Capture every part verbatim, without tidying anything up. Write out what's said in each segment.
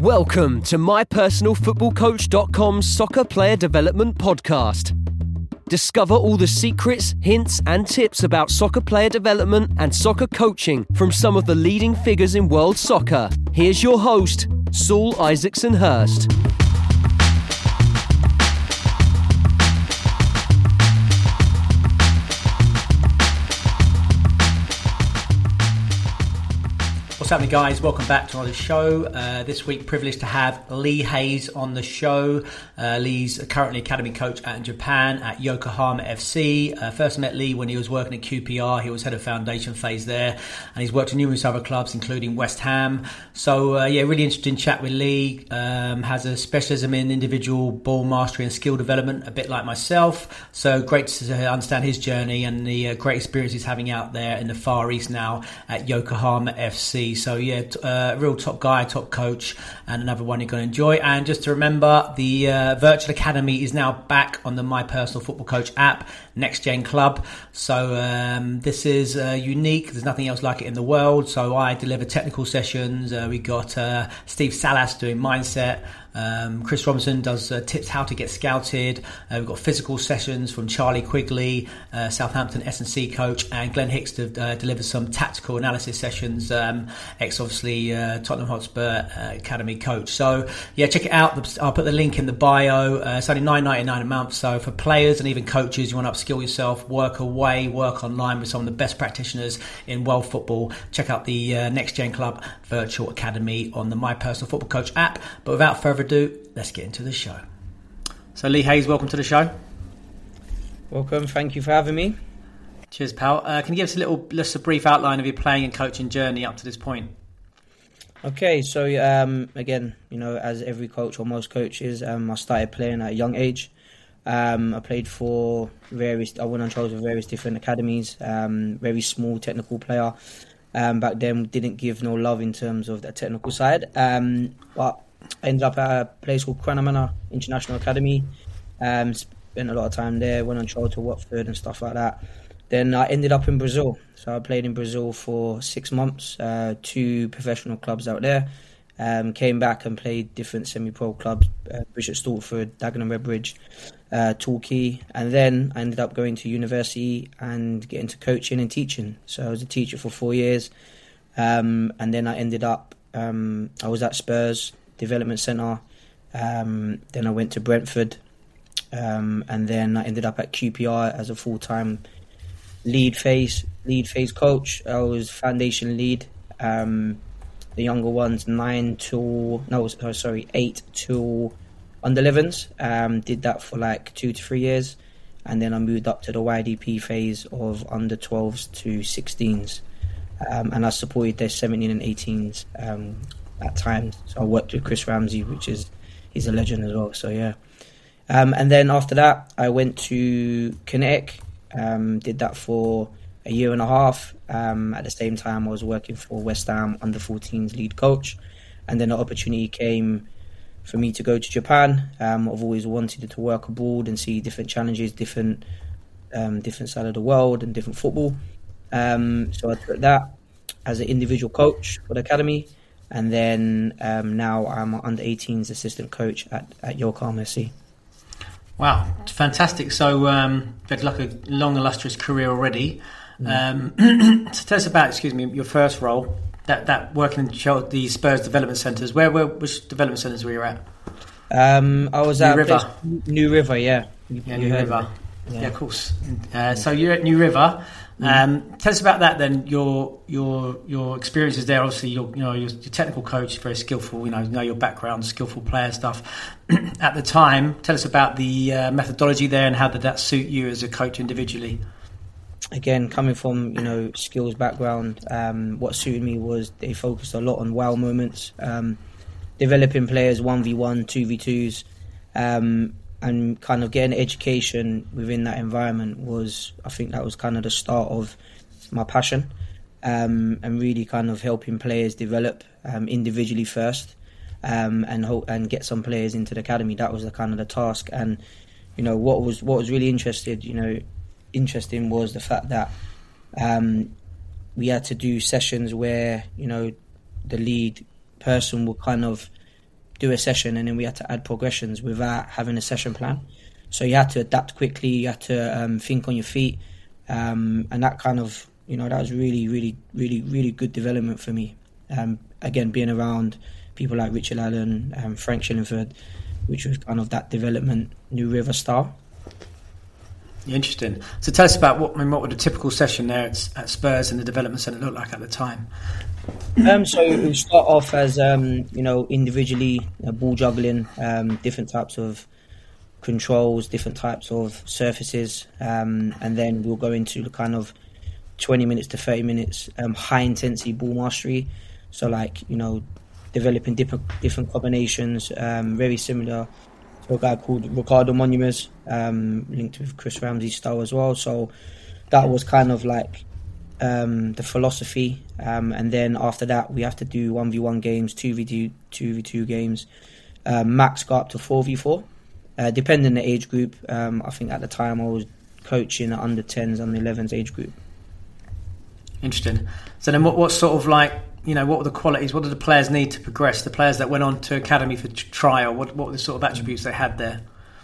Welcome to my personal football coach dot com's Soccer Player Development Podcast. Discover all the secrets, hints and tips about soccer player development and soccer coaching from some of the leading figures in world soccer. Here's your host, Saul Isaacson Hurst. What's happening, guys? Welcome back to another show. Uh, this week, privileged to have Lee Hayes on the show. Uh, Lee's currently academy coach out in Japan at Yokohama F C. Uh, first met Lee when he was working at Q P R. He was head of foundation phase there, and he's worked at numerous other clubs, including West Ham. So, uh, yeah, really interesting chat with Lee. Um, has a specialism in individual ball mastery and skill development, a bit like myself. So great to understand his journey and the uh, great experience he's having out there in the Far East now at Yokohama F C. So yeah, uh, real top guy, top coach, and another one you're going to enjoy. And just to remember, the uh, Virtual Academy is now back on the My Personal Football Coach app, Next Gen Club. So um, this is uh, unique. There's nothing else like it in the world. So I deliver technical sessions. Uh, we got uh, Steve Salas doing mindset. Um, Chris Robinson does uh, tips how to get scouted. Uh, we've got physical sessions from Charlie Quigley, uh, Southampton S and C coach, and Glenn Hicks to uh, deliver some tactical analysis sessions, um, ex obviously uh, Tottenham Hotspur uh, Academy coach. So yeah, check it out. I'll put the link in the bio. Uh, it's only nine ninety-nine a month. So for players and even coaches, you want to upskill yourself, work away, work online with some of the best practitioners in world football, check out the uh, Next Gen Club Virtual Academy on the My Personal Football Coach app. But without further ado, let's get into the show. So Lee Hayes, welcome to the show. Welcome, thank you for having me. Cheers, pal. Uh, can you give us a little, just a brief outline of your playing and coaching journey up to this point? Okay, so um, again, you know, as every coach or most coaches, um, I started playing at a young age. Um, I played for various, I went on trials with various different academies, um, very small technical player. Um, back then, didn't give no love in terms of the technical side. Um, but I ended up at a place called Cranamana International Academy. Um, spent a lot of time there, went on trial to Watford and stuff like that. Then I ended up in Brazil. So I played in Brazil for six months, uh, two professional clubs out there. Um, came back and played different semi-pro clubs, uh, Bishop Stortford, Dagenham Redbridge, uh, Torquay. And then I ended up going to university and getting into coaching and teaching. So I was a teacher for four years. Um, and then I ended up, um, I was at Spurs Development Centre. Um, then I went to Brentford. Um, and then I ended up at Q P R as a full-time lead phase, lead phase coach. I was foundation lead. Um, the younger ones, nine to, no, sorry, eight to under elevens. Um, did that for like two to three years. And then I moved up to the Y D P phase of under twelves to sixteens. Um, and I supported their seventeen and eighteens um, at times. So I worked with Chris Ramsey, which is, he's a legend as well. So yeah. Um, and then after that, I went to Kinetic, um, did that for a year and a half. Um, at the same time, I was working for West Ham under fourteens lead coach. And then the opportunity came for me to go to Japan. Um, I've always wanted to work abroad and see different challenges, different um, different side of the world and different football. Um, so I took that as an individual coach for the academy. And then um, now I'm an under eighteens assistant coach at, at Yokohama F C. Wow, fantastic. So um, you've had like a long, illustrious career already. Mm. Um, so tell us about, excuse me, your first role, that, that working in the Spurs development centres. Where, where, which development centres were you at? Um, I was New at River. Place, New River, yeah. Yeah, New River. Yeah. yeah, of course. Uh, so you're at New River. Um, mm. Tell us about that then. Your your your experiences there. Obviously, you're you know you're, you're technical coach, very skillful. You know, know your background, skillful player stuff. At the time, tell us about the uh, methodology there and how did that suit you as a coach individually. Again, coming from you know skills background, um, what suited me was they focused a lot on wow moments, um, developing players one v one, two v twos. Um, And kind of getting education within that environment was, I think that was kind of the start of my passion, um, and really kind of helping players develop um, individually first, um, and hope and get some players into the academy. That was the kind of the task. And you know what was what was really interested, you know, interesting was the fact that um, we had to do sessions where you know the lead person would kind of do a session and then we had to add progressions without having a session plan. So you had to adapt quickly, you had to um, think on your feet, um, and that kind of, you know, that was really, really, really, really good development for me. Um, again, being around people like Richard Allen, um, Frank Shillingford, which was kind of that development, New River style. Interesting. So tell us about what I mean, what would a typical session there at, at Spurs and the development centre look like at the time? Um, so it would start off as um, you know, individually uh, ball juggling, um, different types of controls, different types of surfaces, um, and then we'll go into the kind of twenty minutes to thirty minutes um, high intensity ball mastery. So like, you know, developing different different combinations, um, very similar to a guy called Ricardo Monumers, um, linked with Chris Ramsey's style as well. So that was kind of like um, the philosophy, um, and then after that we have to do one v one games, two v two, two v two games, uh, max go up to four v four, uh, depending on the age group. Um, I think at the time I was coaching at under tens and elevens age group. Interesting. So then what, what sort of like, you know, what were the qualities, what did the players need to progress? The players that went on to academy for trial, what, what were the sort of attributes they had there?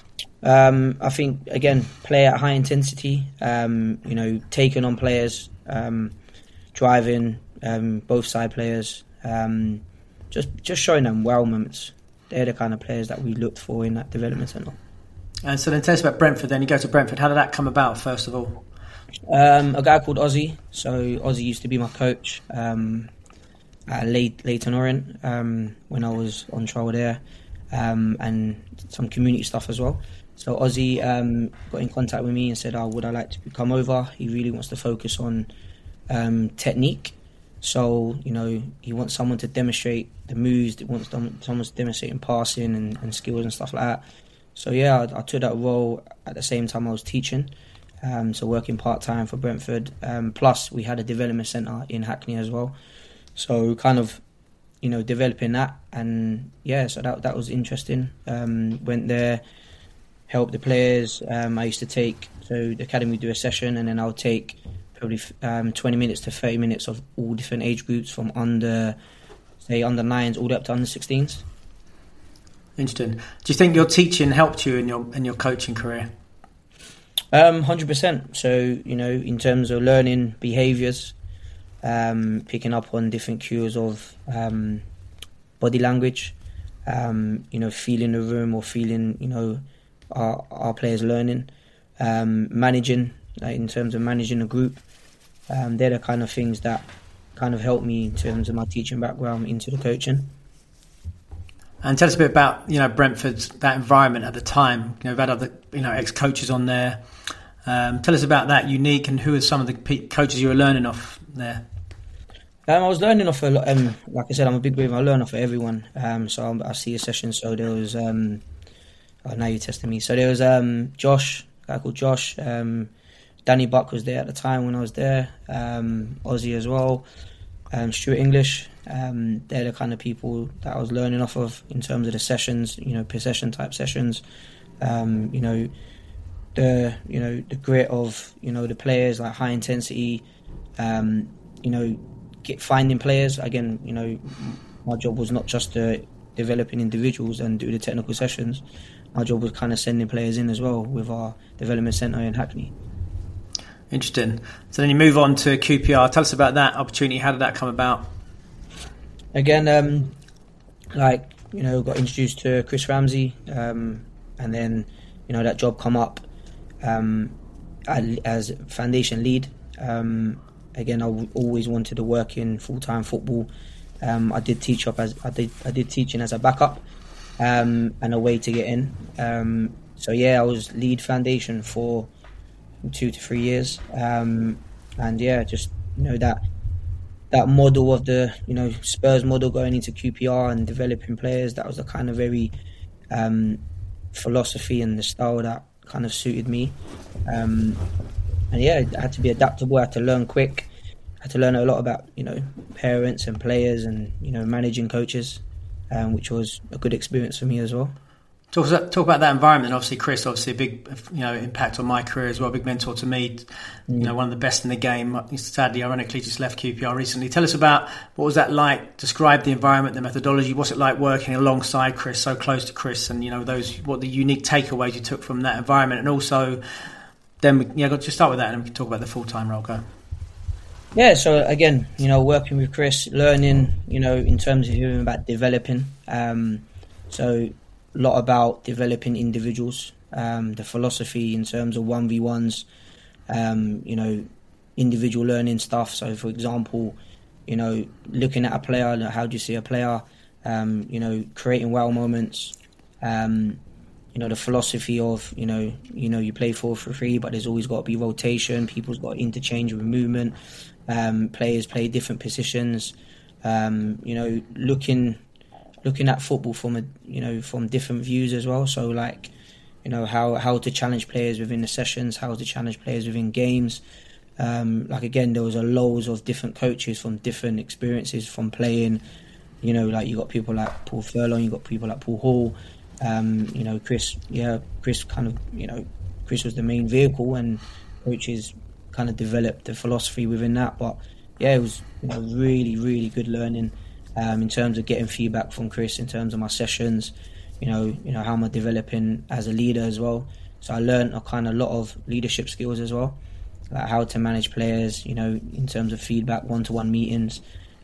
Um, I think, again, play at high intensity, um, you know, taking on players, um, driving um, both side players, um, just just showing them wow moments. They're the kind of players that we looked for in that development centre. And so then tell us about Brentford then. You go to Brentford, how did that come about, first of all? Um, a guy called Ozzy. So Ozzy used to be my coach um, at Leyton Orient um, when I was on trial there, um, and some community stuff as well. So Ozzy um, got in contact with me and said, oh, would I like to come over? He really wants to focus on um, technique. So, you know, he wants someone to demonstrate the moves, he wants someone to demonstrate in passing and, and skills and stuff like that. So, yeah, I, I took that role at the same time I was teaching. Um, so working part-time for Brentford. Um, plus, we had a development centre in Hackney as well. So kind of, you know, developing that. And, yeah, so that that was interesting. Um, went there, helped the players. Um, I used to take, so the academy would do a session and then I would take probably um, twenty minutes to thirty minutes of all different age groups from under, say, under nines all the way up to under sixteens. Interesting. Do you think your teaching helped you in your in your coaching career? Um, one hundred percent. So, you know, in terms of learning behaviours, um, picking up on different cues of um, body language, um, you know, feeling the room or feeling, you know, our, our players learning, um, managing, like in terms of managing a group. Um, they're the kind of things that kind of helped me in terms of my teaching background into the coaching. And tell us a bit about, you know, Brentford's, that environment at the time. You know, we've had other, you know, ex-coaches on there. Um, tell us about that unique and who are some of the pe- coaches you were learning off there? Um, I was learning off a lot. Um, like I said, I'm a big believer. I learn off of everyone. Um, so I, I see a session. So there was, um, oh, now you're testing me. So there was um, Josh, a guy called Josh. Um, Danny Buck was there at the time when I was there. Um, Ozzy as well. Um, Stuart English. Um, they're the kind of people that I was learning off of in terms of the sessions, you know, possession type sessions. Um, you know, the you know the grit of you know the players, like high intensity. Um, you know, get finding players again. You know, my job was not just to developing individuals and do the technical sessions. My job was kind of sending players in as well with our development centre in Hackney. Interesting. So then you move on to Q P R. Tell us about that opportunity. How did that come about? Again, um, like, you know, got introduced to Chris Ramsey, um, and then, you know, that job come up um, as foundation lead. Um, again, I w- always wanted to work in full-time football. Um, I did teach up as I did. I did teaching as a backup um, and a way to get in. Um, so yeah, I was lead foundation for two to three years, um, and yeah, just you know that. That model of the, you know, Spurs model going into Q P R and developing players, that was the kind of very um, philosophy and the style that kind of suited me. Um, and yeah, I had to be adaptable, I had to learn quick, I had to learn a lot about, you know, parents and players and, you know, managing coaches, um, which was a good experience for me as well. Talk, talk about that environment. Obviously, Chris, obviously a big, you know, impact on my career as well. Big mentor to me. You know, one of the best in the game. Sadly, ironically, just left Q P R recently. Tell us about what was that like? Describe the environment, the methodology. What's it like working alongside Chris, so close to Chris, and you know those what the unique takeaways you took from that environment, and also then we, yeah, just start with that, and then we can talk about the full time role. Go. Yeah, so again, you know, working with Chris, learning, you know, in terms of him about developing. Um, so. A lot about developing individuals, um, the philosophy in terms of one v ones, um, you know, individual learning stuff. So, for example, you know, looking at a player, how do you see a player, um, you know, creating wow moments, um, you know, the philosophy of, you know, you know, you play four for three, but there's always got to be rotation. People's got interchange with movement. Um, players play different positions. Um, you know, looking. Looking at football from a you know from different views as well. So like, you know how, how to challenge players within the sessions, how to challenge players within games. Um, like again, there was a loads of different coaches from different experiences from playing. You know, like you got people like Paul Furlong, you got people like Paul Hall. Um, you know, Chris. Yeah, Chris kind of you know Chris was the main vehicle, and coaches kind of developed the philosophy within that. But yeah, it was you know really really good learning. Um, in terms of getting feedback from Chris, in terms of my sessions, you know, you know how am I developing as a leader as well. So I learned a kind of lot of leadership skills as well, like how to manage players, you know, in terms of feedback, one-to-one meetings.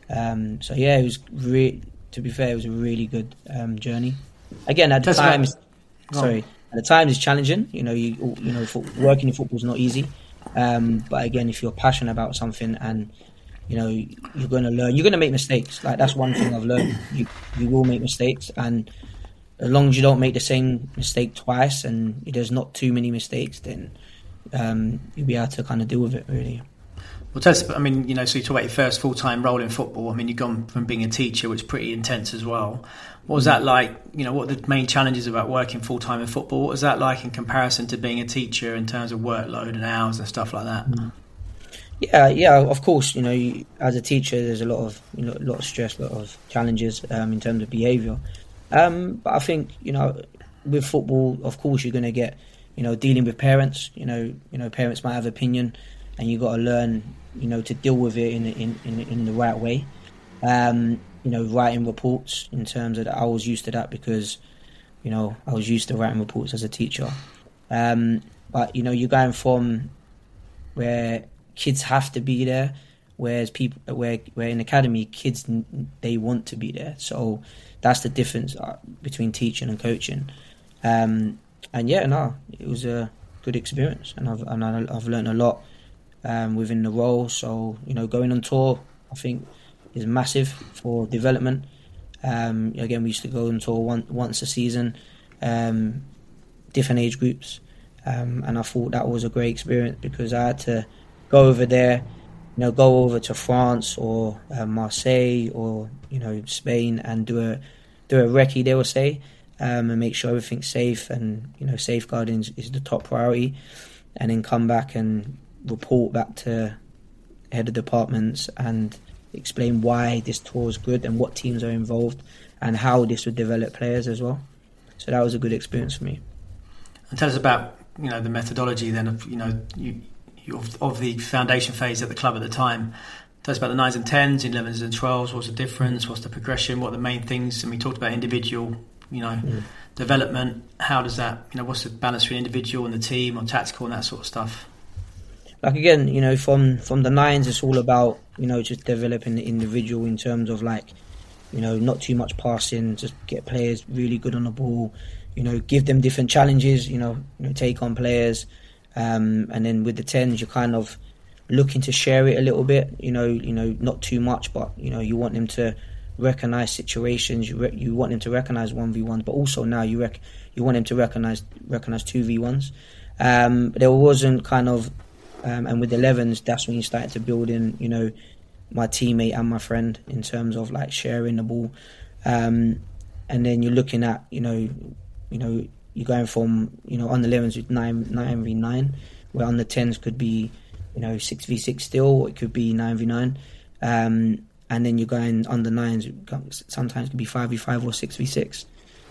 Um, so yeah, it was re- to be fair, it was a really good um, journey. Again, at the time, sorry, at the time it's challenging. You know, you you know, for, working in football is not easy. Um, but again, if you're passionate about something and you know, you're going to learn. You're going to make mistakes. Like that's one thing I've learned. You you will make mistakes, and as long as you don't make the same mistake twice, and there's not too many mistakes, then um, you'll be able to kind of deal with it. Really. Well, tell us. I mean, you know, so you talk about your first full time role in football. I mean, you've gone from being a teacher, which is pretty intense as well. What was that like? You know, what are the main challenges about working full time in football? What was that like in comparison to being a teacher in terms of workload and hours and stuff like that? Mm. Yeah, yeah. Of course, you know, you, as a teacher, there's a lot of you know, a lot of stress, a lot of challenges um, in terms of behaviour. Um, but I think you know, with football, of course, you're going to get you know dealing with parents. You know, you know, parents might have opinion, and you got to learn you know to deal with it in in in, in the right way. Um, you know, writing reports in terms of that. I was used to that because you know I was used to writing reports as a teacher. Um, but you know, you're going from where kids have to be there, whereas people, where where in academy, kids they want to be there. So that's the difference between teaching and coaching. Um, and yeah, no, it was a good experience, and I've and I've learned a lot um, within the role. So you know, going on tour, I think, is massive for development. Um, again, we used to go on tour one, once a season, um, different age groups, um, and I thought that was a great experience because I had to go over there, you know, go over to France or uh, Marseille or you know Spain and do a do a recce, they will say, um, and make sure everything's safe and you know safeguarding is, is the top priority, and then come back and report back to head of departments and explain why this tour is good and what teams are involved and how this would develop players as well. So that was a good experience for me. And tell us about you know the methodology then of you know you. Of, of the foundation phase at the club at the time. Tell us about the nines and tens, elevens and twelves. What's the difference? What's the progression? What are the main things? And we talked about individual, you know, mm. development. How does that, you know, what's the balance between individual and the team or tactical and that sort of stuff? Like again, you know, from from the nines, it's all about you know just developing the individual in terms of like, you know, not too much passing, just get players really good on the ball. You know, give them different challenges. You know, you know take on players. Um, and then with the tens, you're kind of looking to share it a little bit, you know, you know, not too much, but you know, you want them to recognise situations, you re- you want them to recognise one v ones, but also now you rec- you want them to recognise recognise two v ones. Um, there wasn't kind of, um, and with elevens, that's when you started to build in, you know, my teammate and my friend in terms of like sharing the ball, um, and then you're looking at, you know, you know. You're going from, you know, on the elevens with nine, nine v nine, where on the tens could be, you know, six v six still, or it could be nine v nine. Um, and then you're going on the nines, sometimes it could be five v five or six v six.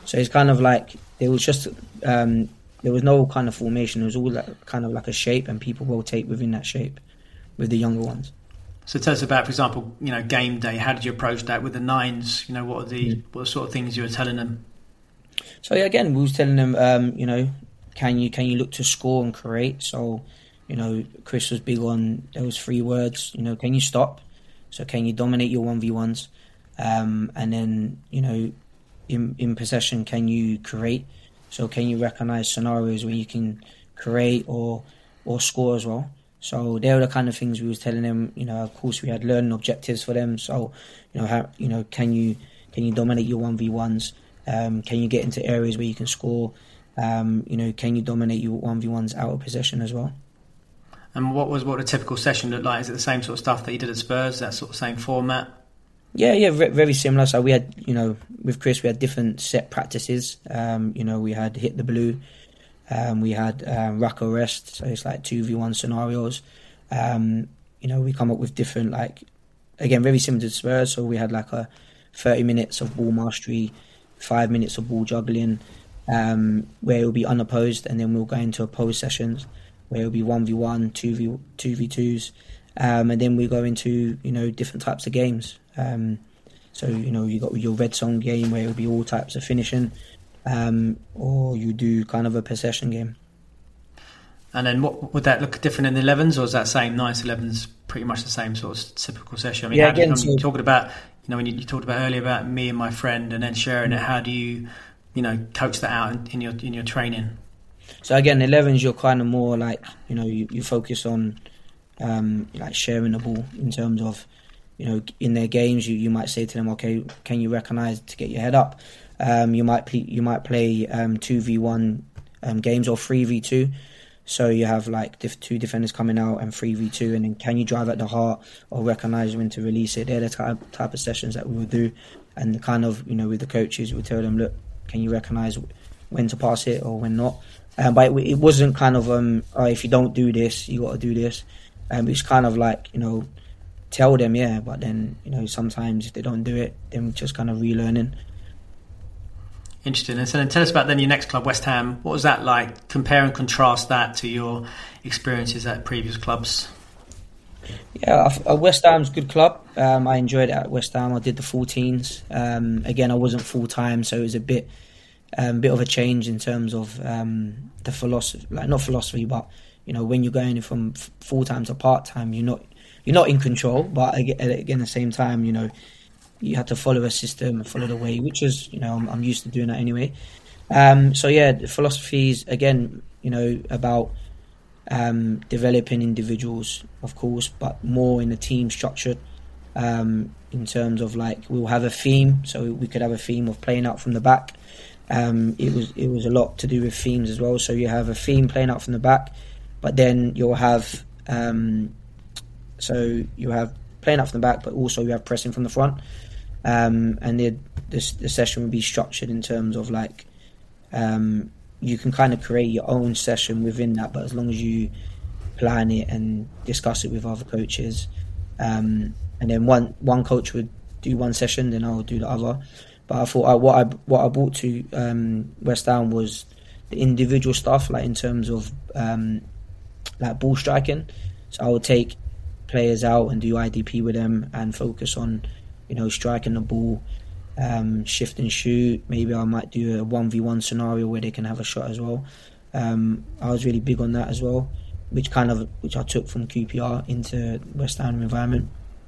So it's kind of like it was just um, there was no kind of formation. It was all like, kind of like a shape, and people rotate within that shape with the younger ones. So tell us about, for example, you know, game day. How did you approach that with the nines? You know, what are the mm. what sort of things you were telling them? So yeah, again, we was telling them, um, you know, can you can you look to score and create? So, you know, Chris was big on those three words. You know, can you stop? So can you dominate your one v ones? Um, and then, you know, in in possession, can you create? So can you recognise scenarios where you can create or or score as well? So they were the kind of things we was telling them. You know, of course, we had learning objectives for them. So, you know, how, you know, can you can you dominate your one v ones? Um, can you get into areas where you can score? Um, you know, can you dominate your one v ones out of possession as well? And what was what a typical session looked like? Is it the same sort of stuff that you did at Spurs? That sort of same format? Yeah, yeah, very similar. So we had, you know, with Chris, we had different set practices. Um, you know, we had hit the blue. Um, we had um, rack or rest, so it's like two v one scenarios. Um, you know, we come up with different, like, again, very similar to Spurs. So we had like a thirty minutes of ball mastery, five minutes of ball juggling, um, where it will be unopposed, and then we'll go into opposed sessions where it will be one v one, two v twos, um, and then we go into, you know, different types of games. Um, so, you know, you got your red zone game where it will be all types of finishing. Um, or you do kind of a possession game. And then what would that look different in the elevens, or is that same nice elevens pretty much the same sort of typical session? I mean, yeah, how do you, again, I mean, so, talking about, you know, when you, you talked about earlier about me and my friend and then sharing it, how do you, you know, coach that out in, in your in your training? So again, elevens, you're kind of more like, you know, you, you focus on um, like sharing the ball in terms of, you know, in their games, you, you might say to them, okay, can you recognise to get your head up? Um, you might play, you might play um, two v one um, games or three v two. So you have like diff- two defenders coming out and three v two, and then can you drive at the heart or recognise when to release it? They're the type type of sessions that we would do, and the kind of, you know, with the coaches, we tell them, look, can you recognise when to pass it or when not? Um, but it, it wasn't kind of um, oh, if you don't do this, you got to do this. Um, it's kind of like, you know, tell them, yeah, but then, you know, sometimes if they don't do it, then just kind of relearning. Interesting. And so then tell us about then your next club, West Ham. What was that like? Compare and contrast that to your experiences at previous clubs. Yeah, West Ham's a good club. Um, I enjoyed it at West Ham. I did the fourteens. Um, again, I wasn't full time, so it was a bit, um, bit of a change in terms of um, the philosophy. Like not philosophy, but you know, when you're going from full time to part time, you're not you're not in control. But again, at the same time, you know, you have to follow a system and follow the way, which is, you know, I'm, I'm used to doing that anyway. Um, so yeah, the philosophies, again, you know, about um, developing individuals, of course, but more in a team structure, um, in terms of like, we'll have a theme. So we could have a theme of playing out from the back. Um, it was it was a lot to do with themes as well. So you have a theme playing out from the back, but then you'll have, um, so you have playing out from the back, but also you have pressing from the front. Um, and the, the the session would be structured in terms of like, um, you can kind of create your own session within that, but as long as you plan it and discuss it with other coaches, um, and then one one coach would do one session, then I would do the other. But I thought I, what I what I brought to um, West Ham was the individual stuff, like in terms of um, like ball striking. So I would take players out and do I D P with them and focus on, you know, striking the ball, um, shift and shoot. Maybe I might do a one v one scenario where they can have a shot as well. Um, I was really big on that as well, which kind of which I took from Q P R into West Ham environment.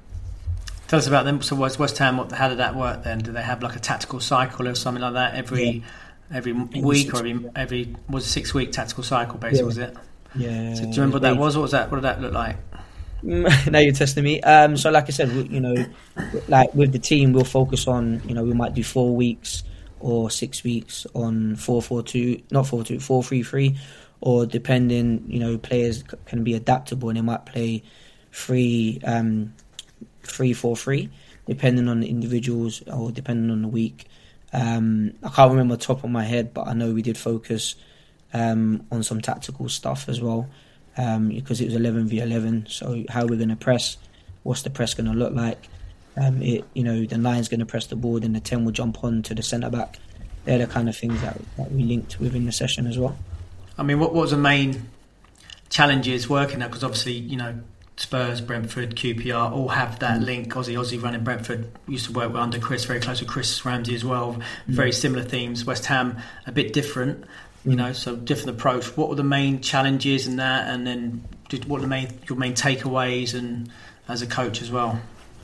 Tell us about them. So was West Ham, what, how did that work then? Do they have like a tactical cycle or something like that every yeah. every week or every every was a six week tactical cycle basically, yeah. was it? Yeah. So do you remember what that was? What was that? What did that look like? Now you're testing me. Um, so like I said, you know, like with the team, we'll focus on, you know, we might do four weeks or six weeks on four four two, not four two, four three three, or depending, you know, players can be adaptable and they might play three um, three four three, depending on the individuals or depending on the week. Um, I can't remember the top of my head, but I know we did focus um, on some tactical stuff as well. Um, because it was eleven v eleven, so how we're going to press, what's the press going to look like? Um, it, you know, the nine's going to press the ball, and the ten will jump on to the centre back, they're the kind of things that, that we linked within the session as well. I mean, what, what was the main challenges working there? Because obviously, you know, Spurs, Brentford, Q P R all have that mm. link. Aussie, Aussie running Brentford. Used to work with under Chris, very close with Chris Ramsey as well. Mm. Very similar themes. West Ham, a bit different, mm. you know, so different approach. What were the main challenges in that? And then did, what were the main, your main takeaways and as a coach as well?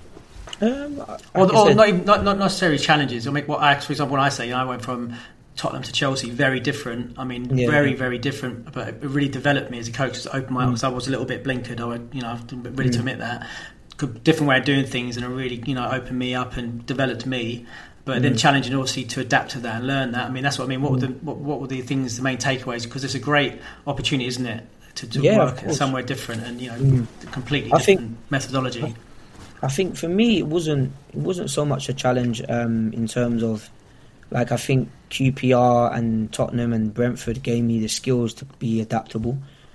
Um, or, or not, even, not not necessarily challenges. I mean, what I, for example, when I say, you know, I went from Tottenham to Chelsea, very different. I mean, yeah. very, very different. But it really developed me as a coach. It's opened my eyes. Mm. I was a little bit blinkered. I would, you know, I'm ready mm. to admit that. Different way of doing things, and it really, you know, opened me up and developed me. But mm. then challenging, obviously, to adapt to that and learn that. I mean, that's what I mean. What mm. were the what, what were the things, the main takeaways? Because it's a great opportunity, isn't it, to, to yeah, work somewhere different and, you know, mm. completely different think, methodology. I, I think for me, it wasn't it wasn't so much a challenge um, in terms of, like, I think Q P R and Tottenham and Brentford gave me the skills to be adaptable.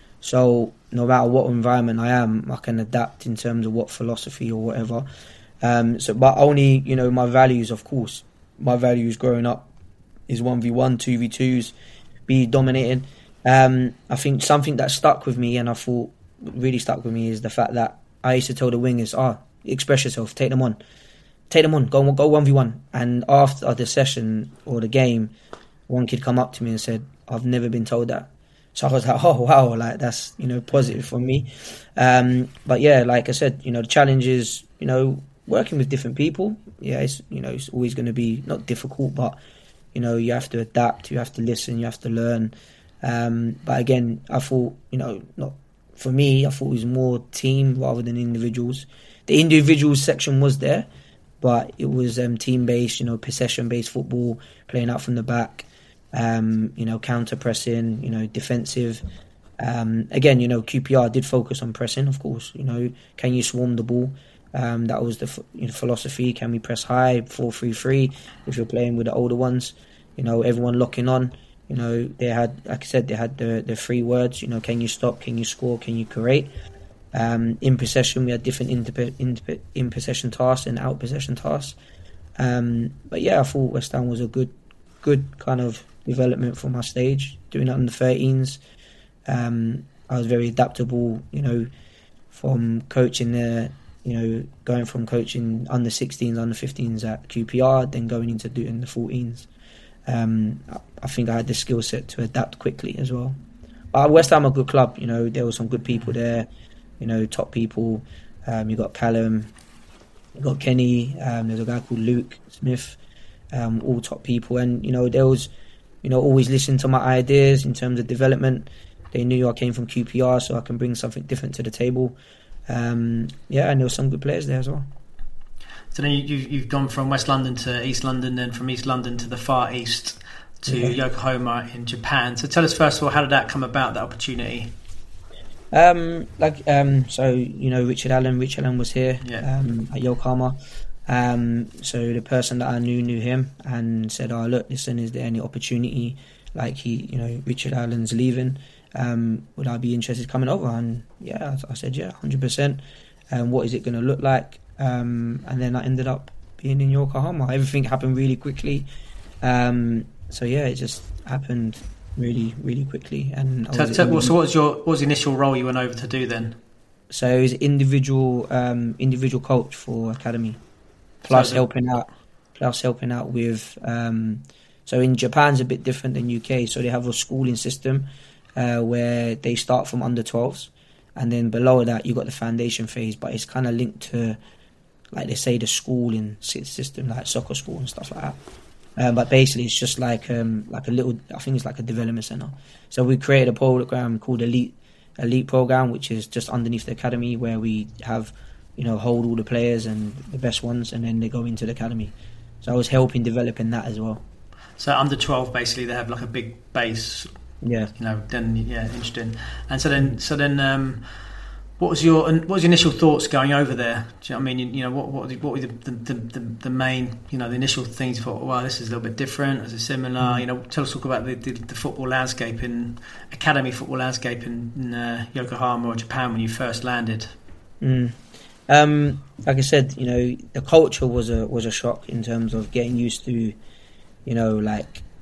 So no matter what environment I am, I can adapt in terms of what philosophy or whatever. Um, so, but only, you know, my values, of course. My values growing up is one v one, two v twos, be dominated. Um, I think something that stuck with me, and I thought really stuck with me, is the fact that I used to tell the wingers, ah, oh, express yourself, take them on. Take them on, go go one v one. And after the session or the game, one kid come up to me and said, I've never been told that. So I was like, oh, wow, like that's, you know, positive for me. Um, but yeah, like I said, you know, the challenge is, you know, working with different people. Yeah, it's, you know, it's always going to be not difficult, but, you know, you have to adapt, you have to listen, you have to learn. Um, but again, I thought, you know, not for me, I thought it was more team rather than individuals. The individuals section was there, but it was um, team-based, you know, possession-based football, playing out from the back, um, you know, counter-pressing, you know, defensive. Um, again, you know, Q P R did focus on pressing, of course. You know, can you swarm the ball? Um, that was the you know, philosophy. Can we press high, four three three, if you're playing with the older ones? You know, everyone locking on. You know, they had, like I said, they had the, the three words, you know, can you stop, can you score, can you create? Um, in possession, we had different in, in, in possession tasks and out possession tasks. Um, but yeah, I thought West Ham was a good, good kind of development for my stage. Doing it under thirteens, um, I was very adaptable. You know, from coaching there, you know, going from coaching under sixteens, under fifteens at Q P R, then going into doing the fourteens. Um, I think I had the skill set to adapt quickly as well. But West Ham are a good club. You know, there were some good people there. You know, top people. Um, you got Callum, you got Kenny. Um, there's a guy called Luke Smith. Um, all top people, and you know, there was, you know, always listen to my ideas in terms of development. They knew I came from Q P R, so I can bring something different to the table. Um, yeah, and there were some good players there as well. So then you, you've gone from West London to East London, then from East London to the Far East to yeah. Yokohama in Japan. So tell us first of all, how did that come about, that opportunity? Um, like um, so, you know, Richard Allen. Richard Allen was here yeah. um, at Yokohama. Um, so the person that I knew knew him and said, "Oh, look, listen, is there any opportunity? Like he, you know, Richard Allen's leaving. Um, would I be interested coming over?" And yeah, I said, "Yeah, one hundred percent." And what is it going to look like? Um, and then I ended up being in Yokohama. Everything happened really quickly. Um, so yeah, it just happened really, really quickly. And so, so what was your what was the initial role you went over to do then? So it was individual, um, individual coach for academy, plus so helping out, plus helping out with. Um, so in Japan's a bit different than U K. So they have a schooling system uh, where they start from under twelves, and then below that you got the foundation phase, but it's kind of linked to, like they say, the schooling system, like soccer school and stuff like that. Um, but basically, it's just like um, like a little. I think it's like a development center. So we created a program called Elite Elite Program, which is just underneath the academy, where we have, you know, hold all the players and the best ones, and then they go into the academy. So I was helping developing that as well. So under twelve, basically, they have like a big base. Yeah. You know, then yeah, interesting. And so then, so then. Um, What was your what was your initial thoughts going over there? Do you know what I mean? You, you know, what what, what were the the, the the main, you know, the initial things you thought, wow, this is a little bit different, is it similar? Mm. You know, tell us talk about the, the, the football landscape in academy football landscape in, in uh, Yokohama or Japan when you first landed. Mm. Um, like I said, you know, the culture was a was a shock in terms of getting used to, you know, like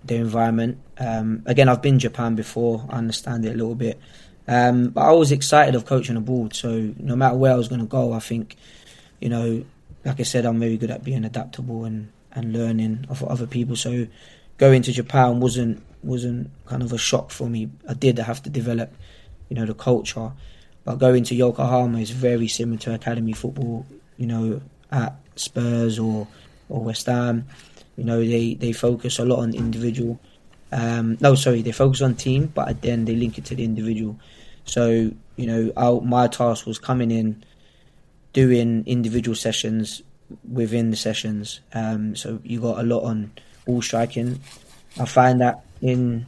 their environment. Um, again, I've been in Japan before. I understand it a little bit. Um, but I was excited of coaching abroad. So no matter where I was going to go, I think, you know, like I said, I'm very good at being adaptable and, and learning of other people. So going to Japan wasn't wasn't kind of a shock for me. I did have to develop, you know, the culture. But going to Yokohama is very similar to academy football, you know, at Spurs or, or West Ham. You know, they, they focus a lot on individual. Um, no, sorry, they focus on team, but then they link it to the individual. So, you know, our, my task was coming in, doing individual sessions within the sessions. Um, so you got a lot on ball striking. I find that in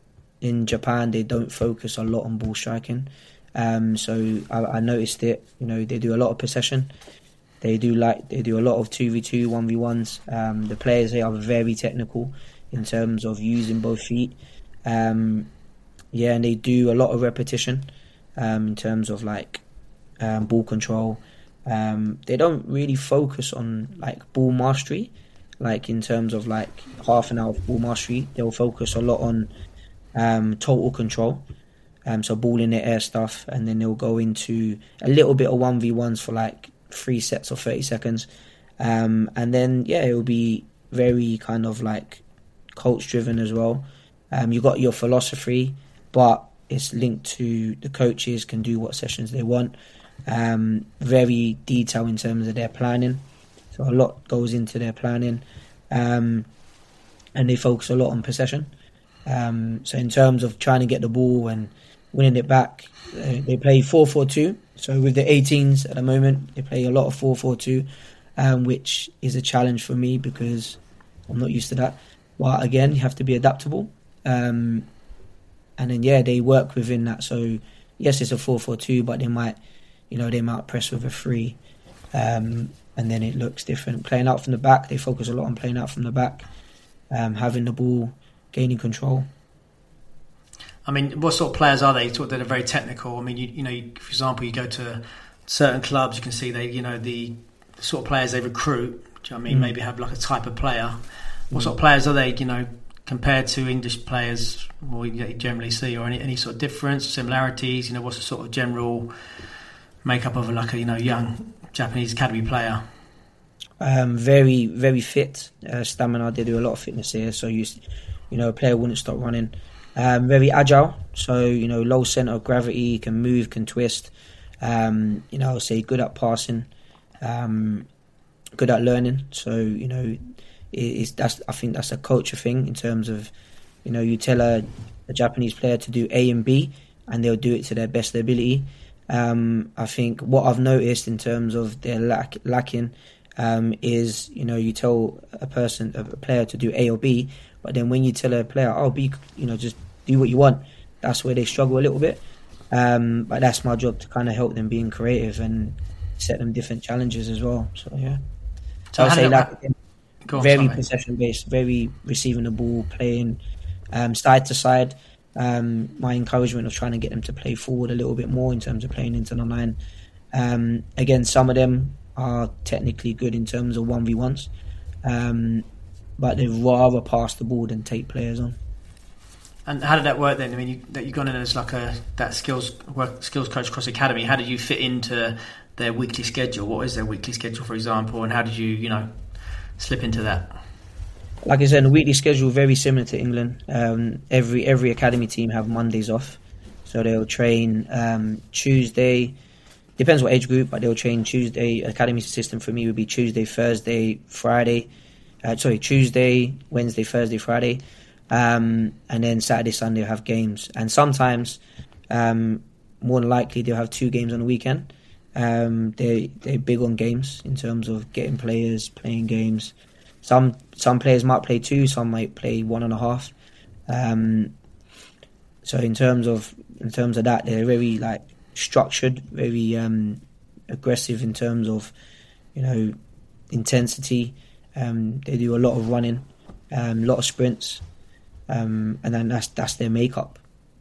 in Japan they don't focus a lot on ball striking. Um, so I, I noticed it. You know, they do a lot of possession. They do like they do a lot of two v two, one v ones. Um, the players, they are very technical in terms of using both feet. Um, yeah, and they do a lot of repetition um, in terms of like um, ball control. Um, they don't really focus on like ball mastery, like in terms of like half an hour of ball mastery. They'll focus a lot on um, total control. Um, so ball in the air stuff, and then they'll go into a little bit of one v ones for like three sets or thirty seconds. Um, and then, yeah, it will be very kind of like coach driven as well. Um, you got your philosophy, but it's linked to the coaches can do what sessions they want. Um, very detailed in terms of their planning. So a lot goes into their planning. Um, and they focus a lot on possession. Um, so in terms of trying to get the ball and winning it back, uh, they play four four two. So with the eighteens at the moment, they play a lot of four four two, um, which is a challenge for me because I'm not used to that. But again, you have to be adaptable. Um, and then, yeah, they work within that. So, yes, it's a four four two, but they might, you know, they might press with a three. Um, and then it looks different. Playing out from the back, they focus a lot on playing out from the back, um, having the ball, gaining control. I mean, what sort of players are they? You talk that are very technical. I mean, you, you know, you, for example, you go to certain clubs, you can see they, you know, the, the sort of players they recruit. Do you know what I mean? Mm. Maybe have like a type of player. What mm. sort of players are they? You know, compared to English players, or you generally see, or any any sort of difference, similarities? You know, what's the sort of general makeup of a, like a you know young Japanese academy player? Um, very very fit, uh, stamina. They do a lot of fitness here, so you you know a player wouldn't stop running. Um, very agile, so you know low center of gravity, can move, can twist. Um, you know, I'll say good at passing, um, good at learning. So you know, it, it's that's I think that's a culture thing in terms of, you know, you tell a, a Japanese player to do A and B, and they'll do it to their best ability. Um, I think what I've noticed in terms of their lack lacking um, is, you know, you tell a person, a player to do A or B. But then when you tell a player, oh, be, you know, just do what you want, that's where they struggle a little bit. Um, but that's my job to kind of help them being creative and set them different challenges as well. So, yeah. So I would say like on, very possession-based, very receiving the ball, playing um, side to side. Um, my encouragement of trying to get them to play forward a little bit more in terms of playing into the line. Um, again, some of them are technically good in terms of one v ones. Um But they'd rather pass the ball than take players on. And how did that work then? I mean, you, that you've gone in as like a that skills work, skills coach across the academy. How did you fit into their weekly schedule? What is their weekly schedule, for example, and how did you, you know, slip into that? Like I said, the weekly schedule very similar to England. Um, every every academy team have Mondays off, so they'll train um, Tuesday. Depends what age group, but they'll train Tuesday. Academy system for me would be Tuesday, Thursday, Friday. Uh, sorry, Tuesday, Wednesday, Thursday, Friday, um, and then Saturday, Sunday will have games. And sometimes, um, more than likely, they'll have two games on the weekend. Um, they they're big on games in terms of getting players playing games. Some some players might play two, some might play one and a half. Um, so in terms of in terms of that, they're very like structured, very um, aggressive in terms of, you know, intensity. Um, they do a lot of running, a um, lot of sprints, um, and then that's that's their makeup.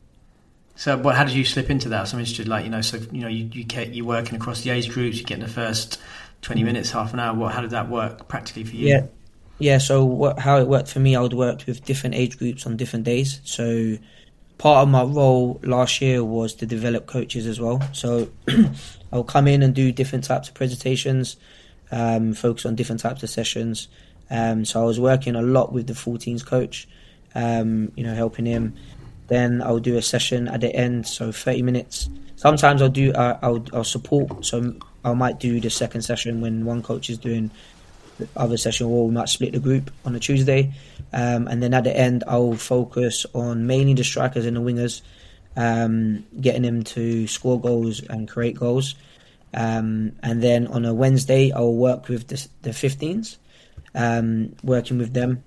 So, what? How did you slip into that? So I'm interested, like you know, so you know, you you get you working across the age groups, you get in the first twenty minutes, half an hour. What? How did that work practically for you? Yeah, Yeah, so what, how it worked for me, I would work with different age groups on different days. So part of my role last year was to develop coaches as well. So I'll come in and do different types of presentations, um, focus on different types of sessions. Um, so I was working a lot with the fourteens coach, um, you know, helping him. Then I'll do a session at the end, so thirty minutes. Sometimes I'll do, uh, I'll, I'll support. So I might do the second session when one coach is doing the other session, or we might split the group on a Tuesday. Um, and then at the end, I'll focus on mainly the strikers and the wingers, um, getting them to score goals and create goals. Um, and then on a Wednesday, I'll work with the, the fifteens, um, working with them.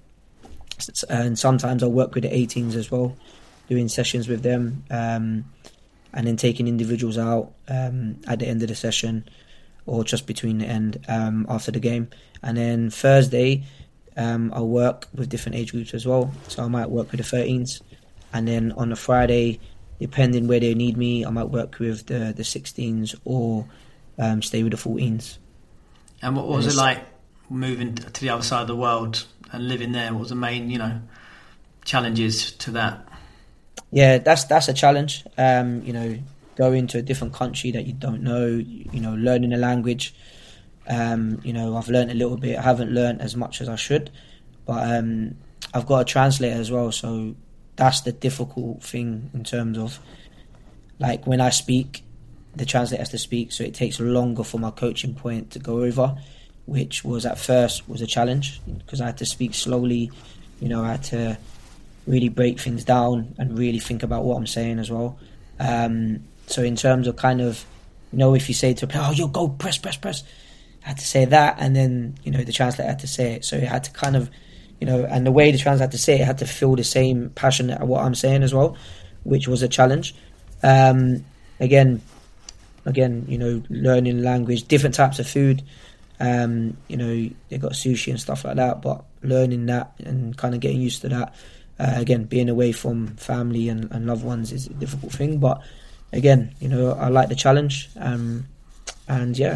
And sometimes I'll work with the eighteens as well, doing sessions with them, um, and then taking individuals out um, at the end of the session or just between the end um, after the game. And then Thursday, um, I'll work with different age groups as well. So I might work with the thirteens. And then on a Friday, depending where they need me, I might work with the, the sixteens or um, stay with the fourteens. And what was and it like moving to the other side of the world and living there? What was the main, you know, challenges to that? Yeah, that's that's a challenge. Um, you know, going to a different country that you don't know, you know, learning a language. Um, you know, I've learned a little bit. I haven't learned as much as I should, but um, I've got a translator as well. So that's the difficult thing in terms of, like, when I speak, the translator has to speak, so it takes longer for my coaching point to go over, which was at first was a challenge because I had to speak slowly. You know, I had to really break things down and really think about what I'm saying as well. Um, so in terms of kind of, you know, if you say to a player, oh, yo, go, press, press, press, I had to say that, and then, you know, the translator had to say it. So it had to kind of, you know, and the way the translator had to say it, it had to feel the same passion at what I'm saying as well, which was a challenge. Um, again, again, you know, learning language, different types of food. Um, you know, they got sushi and stuff like that, but learning that and kind of getting used to that. Uh, again, being away from family and, and loved ones is a difficult thing, but again, you know, I like the challenge. Um, and yeah,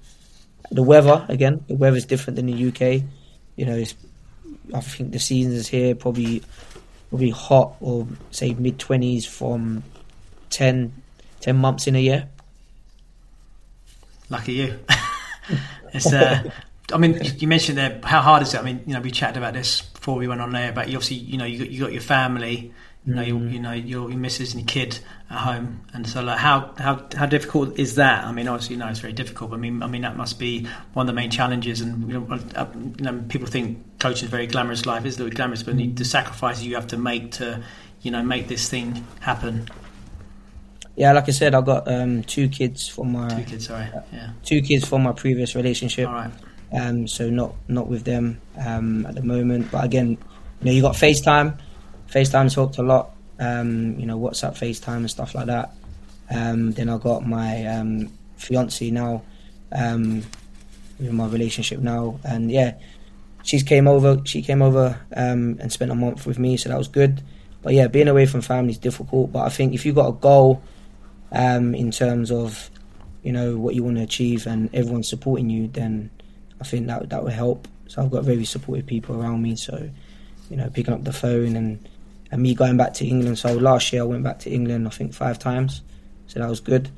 the weather, again, the weather's different than the U K. You know, it's, I think the seasons here probably probably hot, or say mid twenties from ten, ten months in a year. Lucky you. It's uh, I mean, you mentioned there, how hard is it? I mean, you know, we chatted about this before we went on there, but you obviously, you know, you got, you got your family, you know, mm. you, you know, your, your missus and your kid at home, and so like, how how how difficult is that? I mean, obviously, you know, it's very difficult. But I mean, I mean, that must be one of the main challenges. And you know, uh, you know people think coaching is a very glamorous life. It's very glamorous, but the sacrifices you have to make to, you know, make this thing happen. Yeah, like I said, I've got um, two kids from my two kids. Sorry, yeah, two kids from my previous relationship. All right. Um, so not not with them um, at the moment. But again, you know, you got FaceTime. FaceTime's helped a lot. Um, you know, WhatsApp, FaceTime, and stuff like that. Um, then I got my um, fiance now, um, with my relationship now, and yeah, she's came over. She came over um, and spent a month with me, so that was good. But yeah, being away from family is difficult. But I think if you got a goal, um, in terms of, you know, what you want to achieve, and everyone's supporting you, then I think that that will help. So I've got very supportive people around me. So, you know, picking up the phone and, and me going back to England. So last year I went back to England, I think five times. So that was good.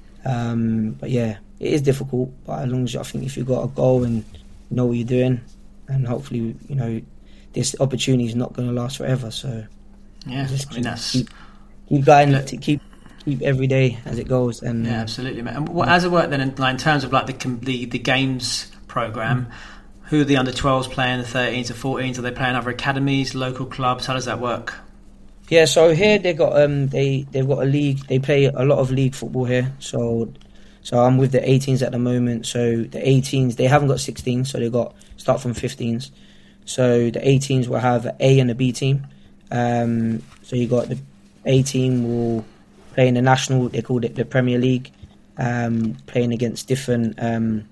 Um, but yeah, it is difficult. But as long as you, I think if you've got a goal and you know what you're doing, and hopefully, you know, this opportunity is not going to last forever. So yeah, just I mean, that's keep, keep going, to keep keep every day as it goes. And yeah, absolutely, man. And what, as it worked then, in, like, in terms of like the the, the games program, mm. who are the under twelves playing, the thirteens or fourteens? Are they playing other academies, local clubs? How does that work? Yeah, so here they got um they they've got a league. They play a lot of league football here. So so I'm with the eighteens at the moment. So the eighteens, they haven't got sixteens, so they got start from fifteens. So the eighteens will have an A and a B team. Um, so you got the A team will play in the national. They called it the Premier League, um, playing against different um,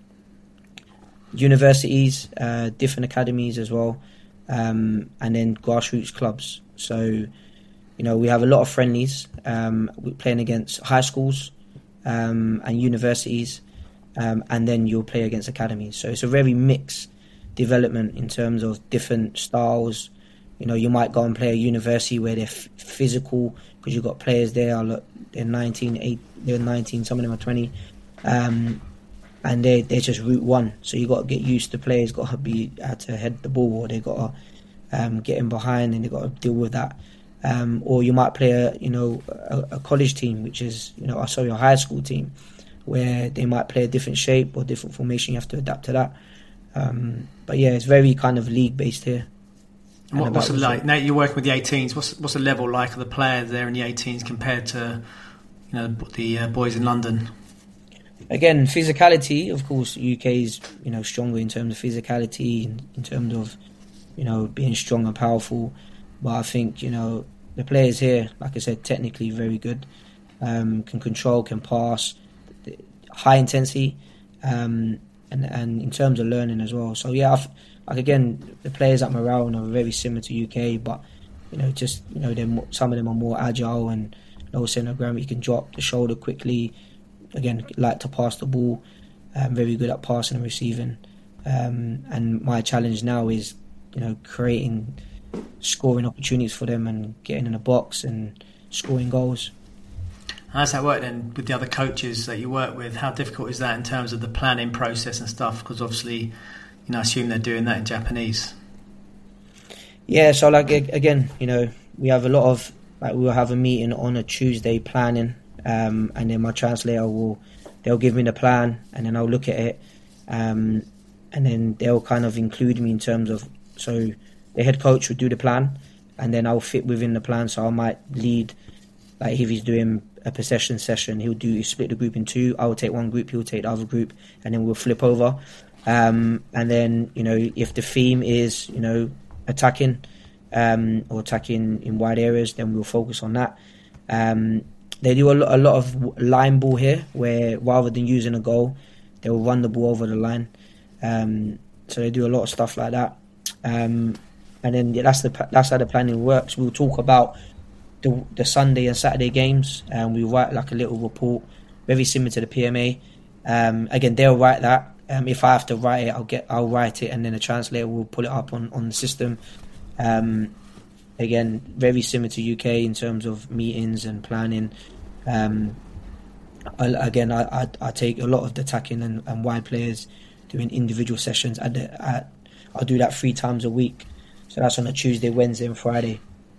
universities, uh, different academies as well, um, and then grassroots clubs. So, you know, we have a lot of friendlies. Um, we're playing against high schools um, and universities, um, and then you'll play against academies. So it's a very mix, development in terms of different styles. You know, you might go and play a university where they're f- physical because you've got players there. Look, they're nineteen, eight, they're nineteen, some of them are twenty, um, and they they're just route one. So you got to get used to players. Got to be able to head the ball, or they got to um, get in behind, and they got to deal with that. Um, or you might play a you know a, a college team, which is you know sorry a high school team, where they might play a different shape or different formation. You have to adapt to that. Um, but yeah, it's very kind of league based here. And what, what's it like now? You're working with the eighteens. What's what's the level like of the players there in the eighteens compared to you know the uh, boys in London? Again, physicality. Of course, U K is you know stronger in terms of physicality, in, in terms of you know being strong and powerful. But I think you know the players here, like I said, technically very good. Um, can control, can pass, high intensity, um, and and in terms of learning as well. So yeah, I've, like again, the players at Marown are very similar to U K, but you know, just you know, they're more, some of them are more agile and low centre of gravity. You can drop the shoulder quickly. Again, like to pass the ball. Um, very good at passing and receiving. Um, and my challenge now is, you know, creating scoring opportunities for them and getting in the box and scoring goals. How's that work then with the other coaches that you work with? How difficult is that in terms of the planning process and stuff? Because obviously, you know, I assume they're doing that in Japanese. Yeah, so like again, you know, we have a lot of like we'll have a meeting on a Tuesday planning, um, and then my translator will they'll give me the plan, and then I'll look at it, um, and then they'll kind of include me in terms of so the head coach will do the plan, and then I'll fit within the plan. So I might lead, like if he's doing a possession session, he'll do split the group in two. I'll take one group, he'll take the other group, and then we'll flip over. Um, and then you know if the theme is you know attacking um, or attacking in wide areas, then we'll focus on that. Um, they do a lot, a lot of line ball here, where rather than using a goal, they will run the ball over the line. Um, so they do a lot of stuff like that. Um, and then yeah, that's the that's how the planning works. We'll talk about the, the Sunday and Saturday games, and we write like a little report, very similar to the P M A. Um, again, they'll write that. Um, if I have to write it, I'll get I'll write it, and then a translator will pull it up on, on the system. Um, again, very similar to U K in terms of meetings and planning. Um, I, again, I, I I take a lot of the attacking and, and wide players doing individual sessions. At the, at, I'll do that three times a week. So that's on a Tuesday, Wednesday, and Friday.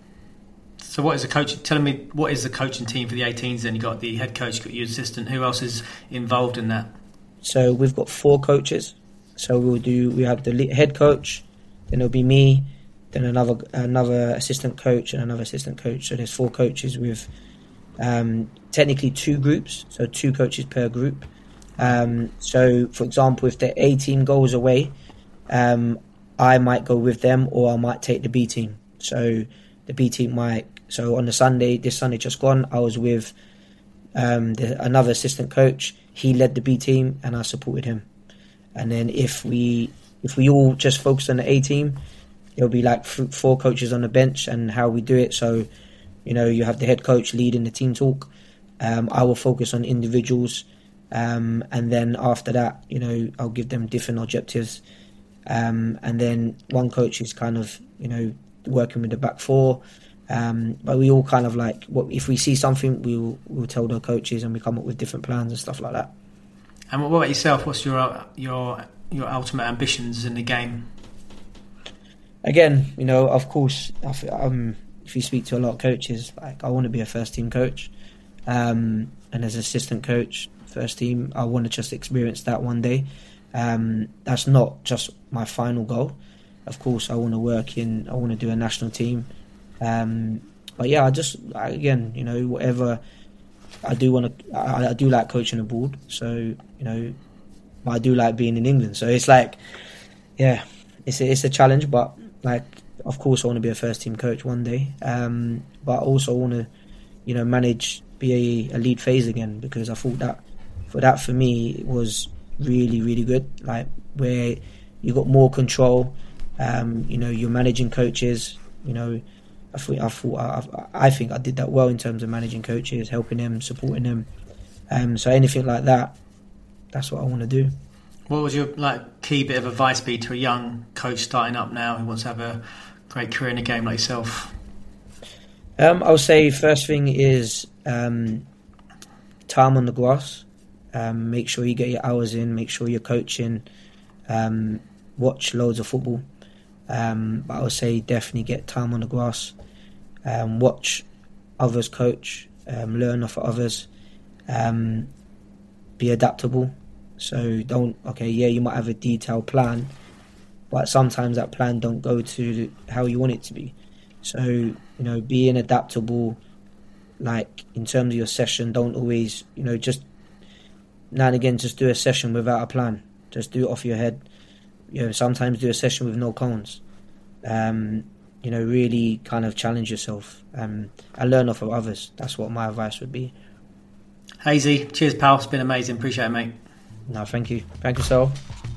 So what is the coach? Telling me what is the coaching team for the eighteens? Then you got the head coach, you got your assistant. Who else is involved in that? So we've got four coaches. So we'll do. We have the head coach, then it'll be me, then another another assistant coach and another assistant coach. So there's four coaches with um, technically two groups. So two coaches per group. Um, so for example, if the A team goes away, um, I might go with them, or I might take the B team. So the B team might. So on the Sunday, this Sunday just gone, I was with um, the, another assistant coach. He led the B team, and I supported him. And then if we if we all just focus on the A team, there'll be like four coaches on the bench, and how we do it. So, you know, you have the head coach leading the team talk. Um, I will focus on individuals, um, and then after that, you know, I'll give them different objectives. Um, and then one coach is kind of, you know, working with the back four. Um, but we all kind of like, what if we see something, we'll we'll tell the coaches, and we come up with different plans and stuff like that. And what about yourself? What's your your your ultimate ambitions in the game? Again, you know, of course, um, if you speak to a lot of coaches, like I want to be a first team coach, um, and as assistant coach, first team, I want to just experience that one day. Um, that's not just my final goal. Of course, I want to work in. I want to do a national team. Um, but yeah, I just again, you know, whatever I do want to, I, I do like coaching abroad. So you know, I do like being in England. So it's like, yeah, it's a, it's a challenge. But like, of course, I want to be a first team coach one day. Um, but also want to, you know, manage, be a, a lead phase again, because I thought that for that for me it was really really good. Like where you got more control. Um, you know, you're managing coaches. You know. I thought, I thought, I, I think I did that well in terms of managing coaches, helping them, supporting them. Um, so anything like that, that's what I want to do. What would your like key bit of advice be to a young coach starting up now who wants to have a great career in a game like yourself? Um, I would say first thing is um, time on the grass. Um, make sure you get your hours in. Make sure you're coaching. Um, watch loads of football. Um, but I would say definitely get time on the grass. Um, watch others coach. Um, learn off of others. Um, be adaptable. So don't, okay, yeah, you might have a detailed plan, but sometimes that plan don't go to how you want it to be. So, you know, being adaptable, like in terms of your session, don't always, you know, just now and again, just do a session without a plan. Just do it off your head. You know, sometimes do a session with no cones. Um, you know, really kind of challenge yourself um, and learn off of others. That's what my advice would be. Hazy, cheers, pal. It's been amazing. Appreciate it, mate. No, thank you. Thank you, Sol.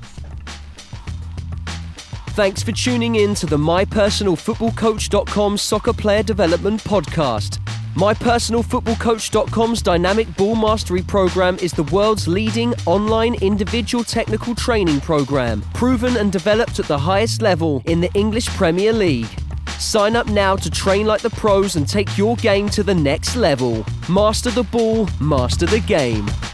Thanks for tuning in to the my personal football coach dot com Soccer Player Development Podcast. my personal football coach dot com's Dynamic Ball Mastery Program is the world's leading online individual technical training program, proven and developed at the highest level in the English Premier League. Sign up now to train like the pros and take your game to the next level. Master the ball, master the game.